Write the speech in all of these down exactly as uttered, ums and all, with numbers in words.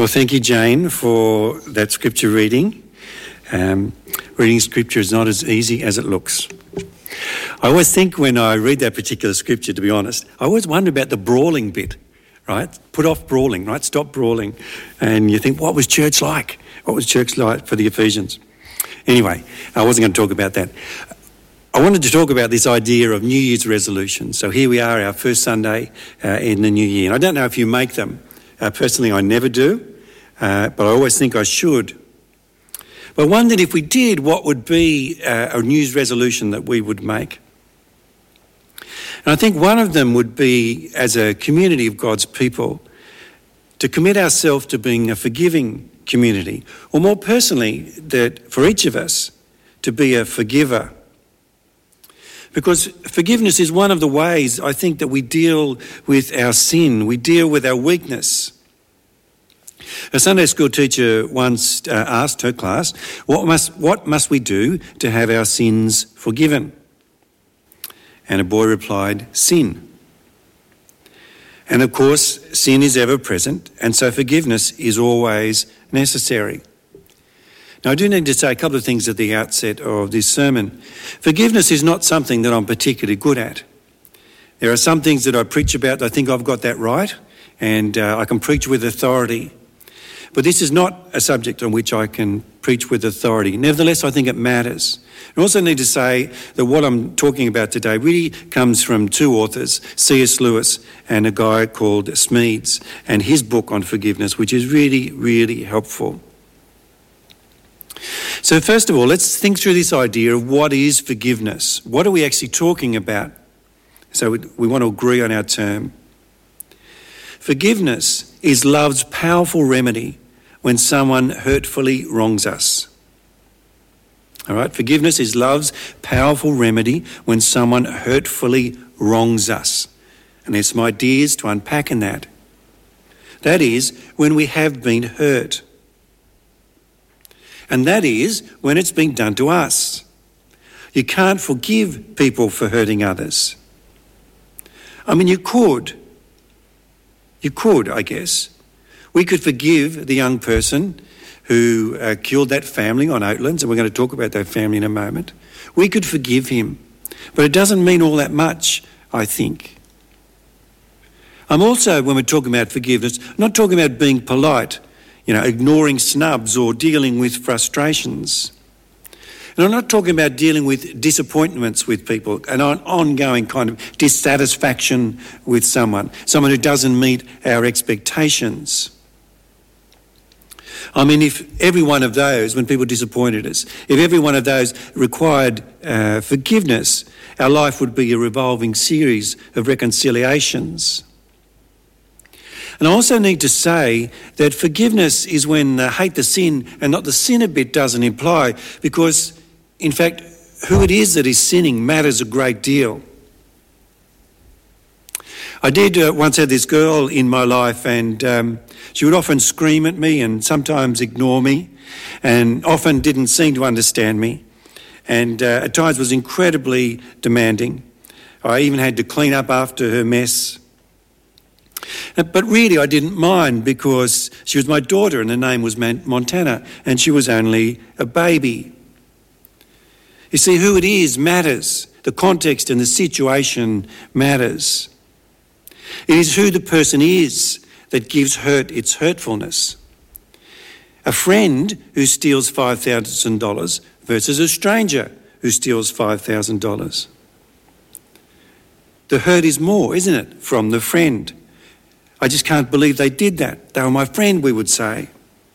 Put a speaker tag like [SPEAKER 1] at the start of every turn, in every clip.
[SPEAKER 1] Well, thank you, Jane, for that scripture reading. Um, reading scripture is not as easy as it looks. I always think when I read that particular scripture, to be honest, I always wonder about the brawling bit, right? Put off brawling, right? Stop brawling. And you think, what was church like? What was church like for the Ephesians? Anyway, I wasn't going to talk about that. I wanted to talk about this idea of New Year's resolutions. So here we are, our first Sunday uh, in the new year. And I don't know if you make them. Uh, personally, I never do, uh, but I always think I should. But I wondered if we did, what would be uh, a New Year's resolution that we would make? And I think one of them would be, as a community of God's people, to commit ourselves to being a forgiving community, or more personally, that for each of us, to be a forgiver. Because forgiveness is one of the ways, I think, that we deal with our sin, we deal with our weakness. A Sunday school teacher once uh, asked her class, what must, what must we do to have our sins forgiven? And a boy replied, sin. And of course, sin is ever present, and so forgiveness is always necessary. Now, I do need to say a couple of things at the outset of this sermon. Forgiveness is not something that I'm particularly good at. There are some things that I preach about that I think I've got that right, and uh, I can preach with authority. But this is not a subject on which I can preach with authority. Nevertheless, I think it matters. I also need to say that what I'm talking about today really comes from two authors, C S Lewis and a guy called Smedes, and his book on forgiveness, which is really, really helpful. So first of all, let's think through this idea of what is forgiveness. What are we actually talking about? So we, we want to agree on our term. Forgiveness is love's powerful remedy when someone hurtfully wrongs us. All right, forgiveness is love's powerful remedy when someone hurtfully wrongs us. And there's some ideas to unpack in that. That is, when we have been hurt. And that is when it's been done to us. You can't forgive people for hurting others. I mean, you could. You could, I guess. We could forgive the young person who uh, killed that family on Oatlands, and we're going to talk about that family in a moment. We could forgive him. But it doesn't mean all that much, I think. I'm also, when we're talking about forgiveness, not talking about being polite, you know, ignoring snubs or dealing with frustrations. And I'm not talking about dealing with disappointments with people, an on- ongoing kind of dissatisfaction with someone, someone who doesn't meet our expectations. I mean, if every one of those, when people disappointed us, if every one of those required uh, forgiveness, our life would be a revolving series of reconciliations. And I also need to say that forgiveness is when uh, hate the sin and not the sinner bit doesn't imply, because, in fact, who it is that is sinning matters a great deal. I did uh, once have this girl in my life, and um, she would often scream at me and sometimes ignore me, and often didn't seem to understand me, and uh, at times was incredibly demanding. I even had to clean up after her mess. But really I didn't mind, because she was my daughter and her name was Montana, and she was only a baby. You see, who it is matters. The context and the situation matters. It is who the person is that gives hurt its hurtfulness. A friend who steals five thousand dollars versus a stranger who steals five thousand dollars. The hurt is more, isn't it, from the friend? I just can't believe they did that. They were my friend, we would say.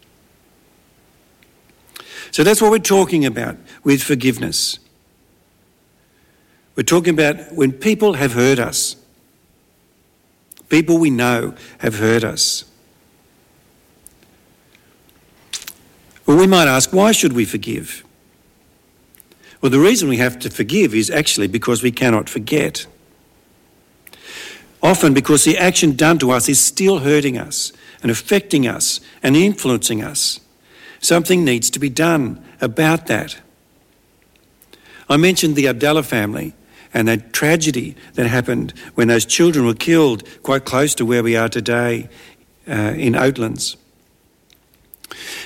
[SPEAKER 1] So that's what we're talking about with forgiveness. We're talking about when people have hurt us. People we know have hurt us. Well, we might ask, why should we forgive? Well, the reason we have to forgive is actually because we cannot forget. Often because the action done to us is still hurting us and affecting us and influencing us. Something needs to be done about that. I mentioned the Abdallah family and that tragedy that happened when those children were killed quite close to where we are today uh, in Oatlands.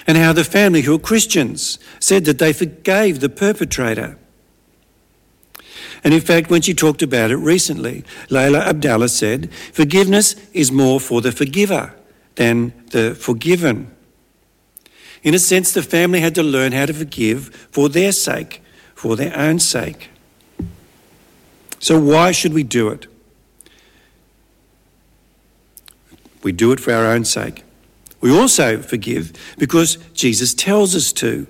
[SPEAKER 1] and how the family, who were Christians, said that they forgave the perpetrator. And in fact, when she talked about it recently, Layla Abdallah said, forgiveness is more for the forgiver than the forgiven. In a sense, the family had to learn how to forgive for their sake, for their own sake. So why should we do it? We do it for our own sake. We also forgive because Jesus tells us to.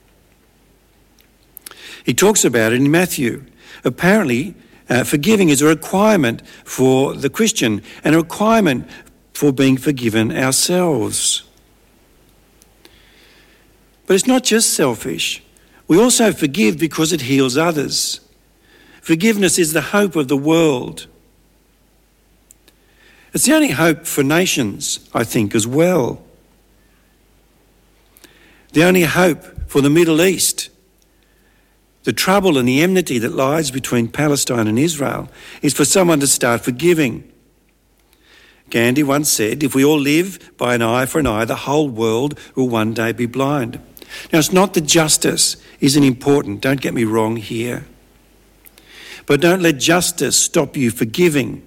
[SPEAKER 1] He talks about it in Matthew. Apparently, uh, forgiving is a requirement for the Christian and a requirement for being forgiven ourselves. But it's not just selfish. We also forgive because it heals others. Forgiveness is the hope of the world. It's the only hope for nations, I think, as well. The only hope for the Middle East. The trouble and the enmity that lies between Palestine and Israel is for someone to start forgiving. Gandhi once said, if we all live by an eye for an eye, the whole world will one day be blind. Now, it's not that justice isn't important, don't get me wrong here. But don't let justice stop you forgiving.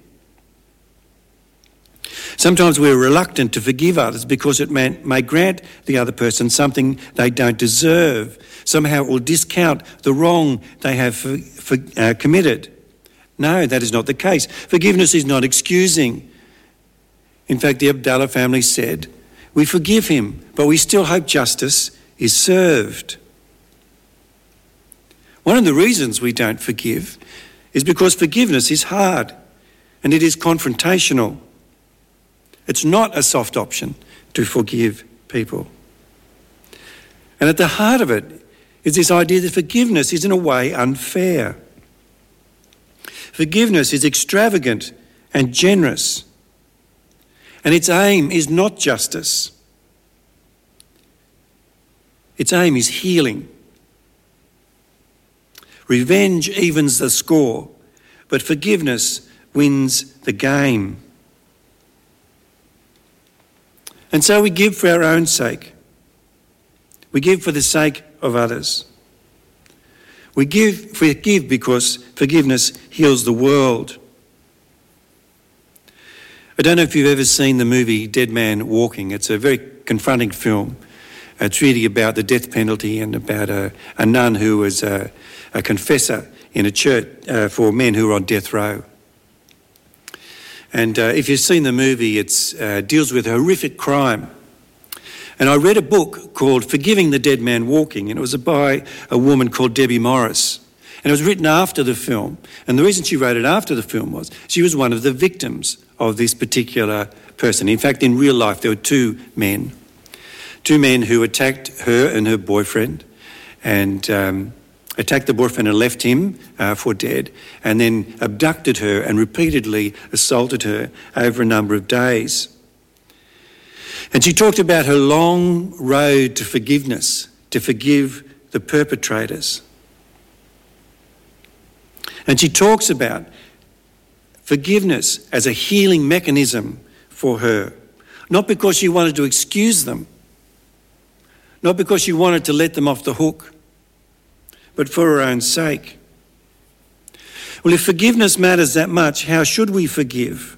[SPEAKER 1] Sometimes we're reluctant to forgive others because it may, may grant the other person something they don't deserve. Somehow it will discount the wrong they have for, for, uh, committed. No, that is not the case. Forgiveness is not excusing. In fact, the Abdallah family said, we forgive him, but we still hope justice is served. One of the reasons we don't forgive is because forgiveness is hard and it is confrontational. It's not a soft option to forgive people. And at the heart of it is this idea that forgiveness is in a way unfair. Forgiveness is extravagant and generous, and its aim is not justice. Its aim is healing. Revenge evens the score, but forgiveness wins the game. And so we give for our own sake. We give for the sake of others. We give, forgive because forgiveness heals the world. I don't know if you've ever seen the movie Dead Man Walking. It's a very confronting film. It's really about the death penalty and about a, a nun who was a, a confessor in a church uh, for men who were on death row. And uh, if you've seen the movie, it uh, deals with horrific crime. And I read a book called Forgiving the Dead Man Walking, and it was by a woman called Debbie Morris. And it was written after the film. And the reason she wrote it after the film was she was one of the victims of this particular person. In fact, in real life, there were two men. Two men who attacked her and her boyfriend and um, attacked the boyfriend and left him uh, for dead, and then abducted her and repeatedly assaulted her over a number of days. And she talked about her long road to forgiveness, to forgive the perpetrators. And she talks about forgiveness as a healing mechanism for her, not because she wanted to excuse them, not because she wanted to let them off the hook, but for her own sake. Well, if forgiveness matters that much, how should we forgive?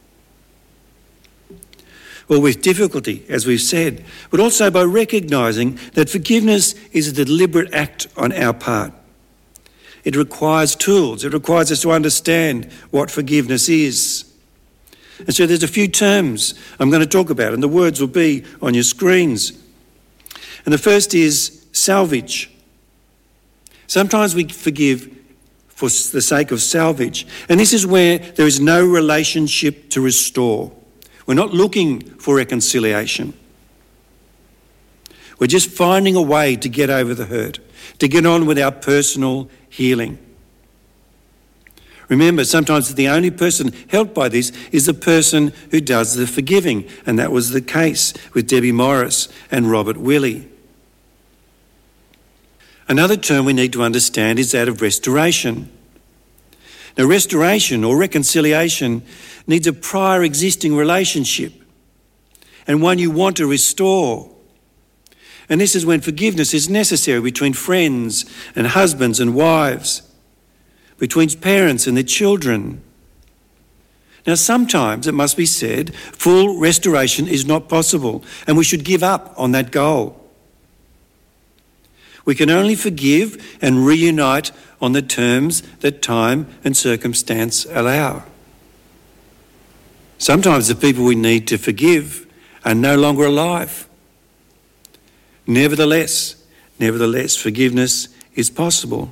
[SPEAKER 1] Well, with difficulty, as we've said, but also by recognising that forgiveness is a deliberate act on our part. It requires tools. It requires us to understand what forgiveness is. And so there's a few terms I'm going to talk about, and the words will be on your screens. And the first is salvage. Sometimes we forgive for the sake of salvage. And this is where there is no relationship to restore. We're not looking for reconciliation. We're just finding a way to get over the hurt, to get on with our personal healing. Remember, sometimes the only person helped by this is the person who does the forgiving, and that was the case with Debbie Morris and Robert Willey. Another term we need to understand is that of restoration. Now, restoration or reconciliation needs a prior existing relationship and one you want to restore. And this is when forgiveness is necessary between friends and husbands and wives, between parents and their children. Now, sometimes, it must be said, full restoration is not possible, and we should give up on that goal. We can only forgive and reunite on the terms that time and circumstance allow. Sometimes the people we need to forgive are no longer alive. Nevertheless, nevertheless, forgiveness is possible.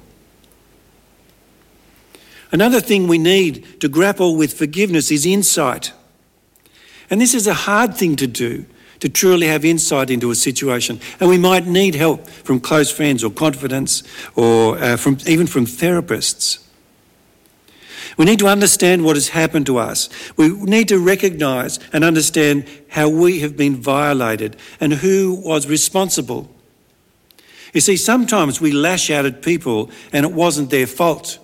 [SPEAKER 1] Another thing we need to grapple with forgiveness is insight. And this is a hard thing to do, to truly have insight into a situation. And we might need help from close friends or confidants or uh, from even from therapists. We need to understand what has happened to us. We need to recognise and understand how we have been violated and who was responsible. You see, sometimes we lash out at people and it wasn't their fault.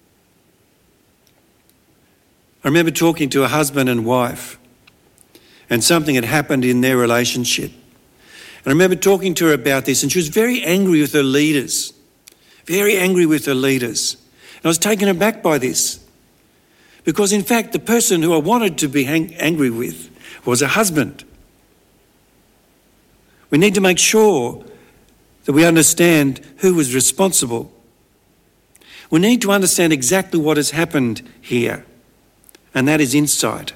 [SPEAKER 1] I remember talking to a husband and wife, and something had happened in their relationship. And I remember talking to her about this, and she was very angry with her leaders, very angry with her leaders. And I was taken aback by this, because in fact the person who I wanted to be hang- angry with was her husband. We need to make sure that we understand who was responsible. We need to understand exactly what has happened here, and that is insight.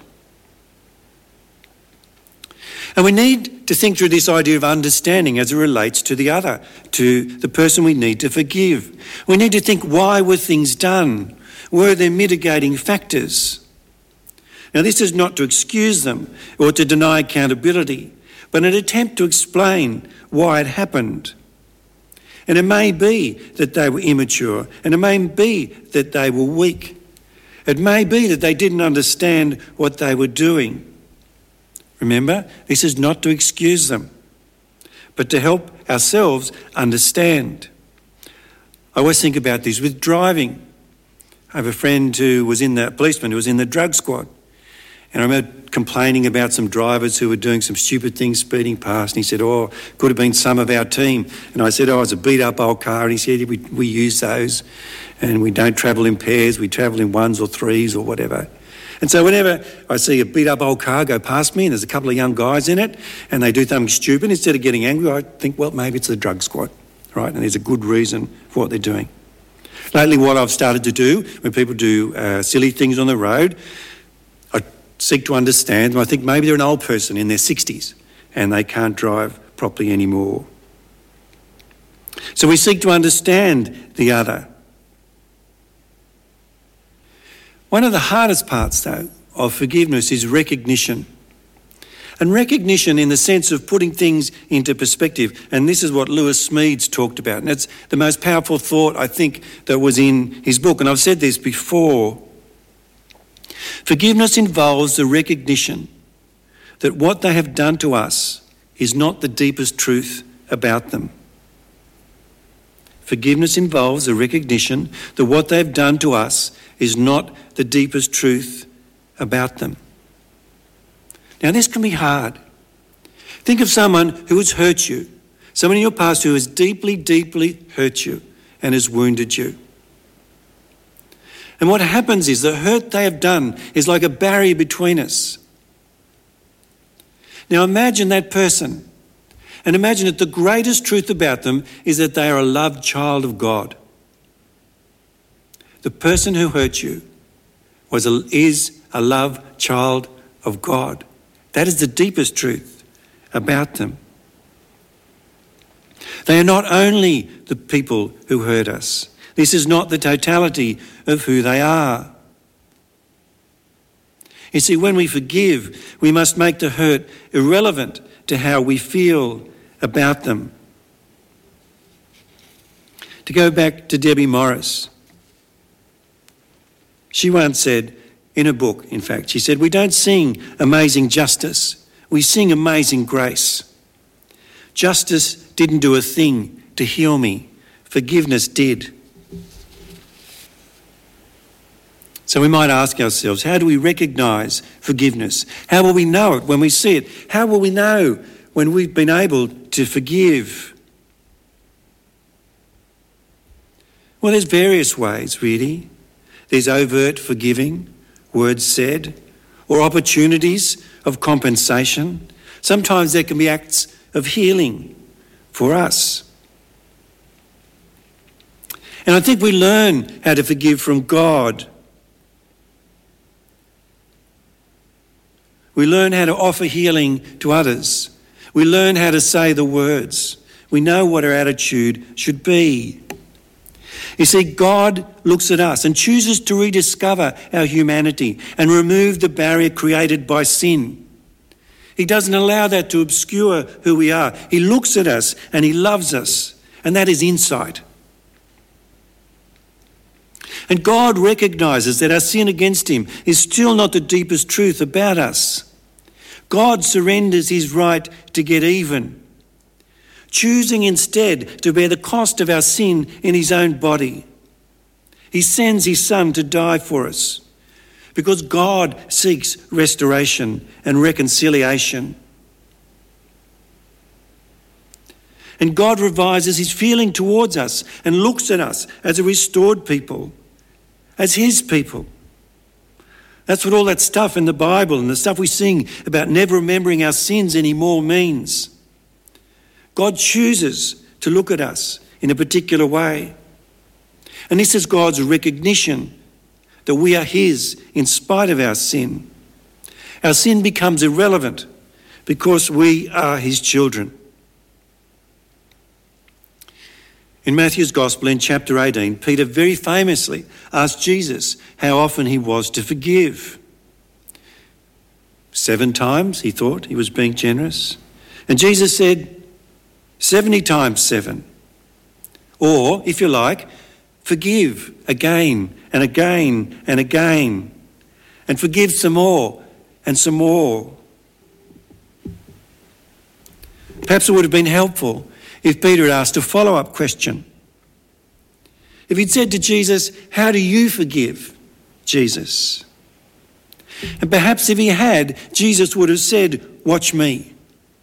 [SPEAKER 1] And we need to think through this idea of understanding as it relates to the other, to the person we need to forgive. We need to think, why were things done? Were there mitigating factors? Now, this is not to excuse them or to deny accountability, but an attempt to explain why it happened. And it may be that they were immature, and it may be that they were weak. It may be that they didn't understand what they were doing. Remember, this is not to excuse them, but to help ourselves understand. I always think about this with driving. I have a friend who was in the policeman who was in the drug squad. And I remember complaining about some drivers who were doing some stupid things, speeding past. And he said, oh, could have been some of our team. And I said, oh, it's a beat-up old car. And he said, we, we use those. And we don't travel in pairs. We travel in ones or threes or whatever. And so whenever I see a beat-up old car go past me and there's a couple of young guys in it and they do something stupid, instead of getting angry, I think, well, maybe it's the drug squad, right? And there's a good reason for what they're doing. Lately, what I've started to do when people do uh, silly things on the road, I seek to understand. I think maybe they're an old person in their sixties and they can't drive properly anymore. So we seek to understand the other. One of the hardest parts, though, of forgiveness is recognition. And recognition in the sense of putting things into perspective. And this is what Lewis Smedes talked about. And it's the most powerful thought, I think, that was in his book. And I've said this before. Forgiveness involves the recognition that what they have done to us is not the deepest truth about them. Forgiveness involves the recognition that what they've done to us is not the deepest truth about them. Now, this can be hard. Think of someone who has hurt you, someone in your past who has deeply, deeply hurt you and has wounded you. And what happens is the hurt they have done is like a barrier between us. Now, imagine that person. And imagine that the greatest truth about them is that they are a loved child of God. The person who hurt you was a, is a loved child of God. That is the deepest truth about them. They are not only the people who hurt us. This is not the totality of who they are. You see, when we forgive, we must make the hurt irrelevant to how we feel about them. To go back to Debbie Morris, she once said, in a book, in fact, she said, we don't sing amazing justice, we sing amazing grace. Justice didn't do a thing to heal me, forgiveness did. So we might ask ourselves, how do we recognise forgiveness? How will we know it when we see it? How will we know when we've been able to forgive? Well, there's various ways, really. There's overt forgiving, words said, or opportunities of compensation. Sometimes there can be acts of healing for us. And I think we learn how to forgive from God. We learn how to offer healing to others. We learn how to say the words. We know what our attitude should be. You see, God looks at us and chooses to rediscover our humanity and remove the barrier created by sin. He doesn't allow that to obscure who we are. He looks at us and he loves us, and that is insight. And God recognises that our sin against him is still not the deepest truth about us. God surrenders his right to get even, choosing instead to bear the cost of our sin in his own body. He sends his Son to die for us because God seeks restoration and reconciliation. And God revises his feeling towards us and looks at us as a restored people, as his people. That's what all that stuff in the Bible and the stuff we sing about never remembering our sins anymore means. God chooses to look at us in a particular way. And this is God's recognition that we are his in spite of our sin. Our sin becomes irrelevant because we are his children. In Matthew's Gospel in chapter eighteen, Peter very famously asked Jesus how often he was to forgive. Seven times, he thought he was being generous. And Jesus said, seventy times seven. Or, if you like, forgive again and again and again. And forgive some more and some more. Perhaps it would have been helpful if Peter had asked a follow-up question. If he'd said to Jesus, how do you forgive, Jesus? And perhaps if he had, Jesus would have said, watch me.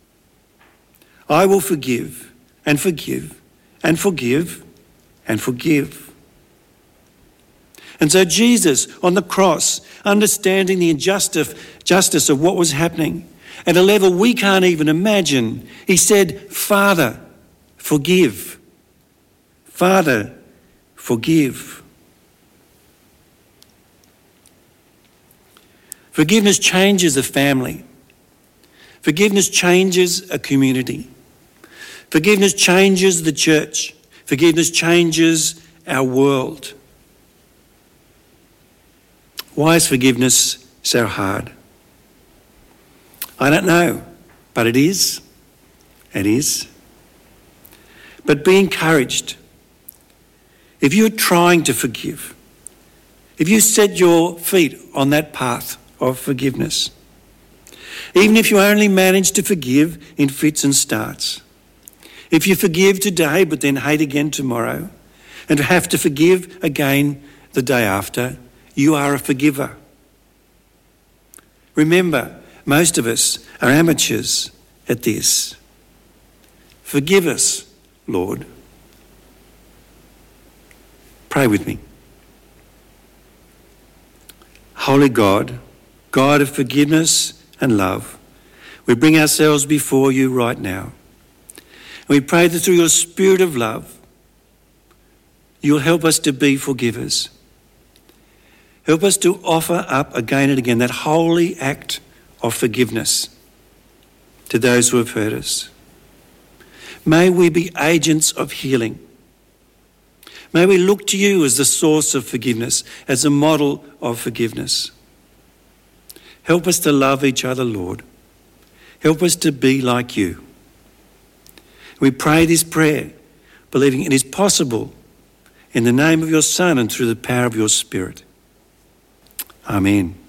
[SPEAKER 1] I will forgive and forgive and forgive and forgive. And so Jesus on the cross, understanding the injustice justice of what was happening at a level we can't even imagine, he said, Father, forgive. Father, forgive. Forgiveness changes a family. Forgiveness changes a community. Forgiveness changes the church. Forgiveness changes our world. Why is forgiveness so hard? I don't know, but it is. It is. But be encouraged. If you're trying to forgive, if you set your feet on that path of forgiveness, even if you only manage to forgive in fits and starts, if you forgive today but then hate again tomorrow and have to forgive again the day after, you are a forgiver. Remember, most of us are amateurs at this. Forgive us, Lord. Pray with me. Holy God, God of forgiveness and love, we bring ourselves before you right now. And we pray that through your spirit of love, you'll help us to be forgivers. Help us to offer up again and again that holy act of forgiveness to those who have hurt us. May we be agents of healing. May we look to you as the source of forgiveness, as a model of forgiveness. Help us to love each other, Lord. Help us to be like you. We pray this prayer, believing it is possible in the name of your Son and through the power of your Spirit. Amen.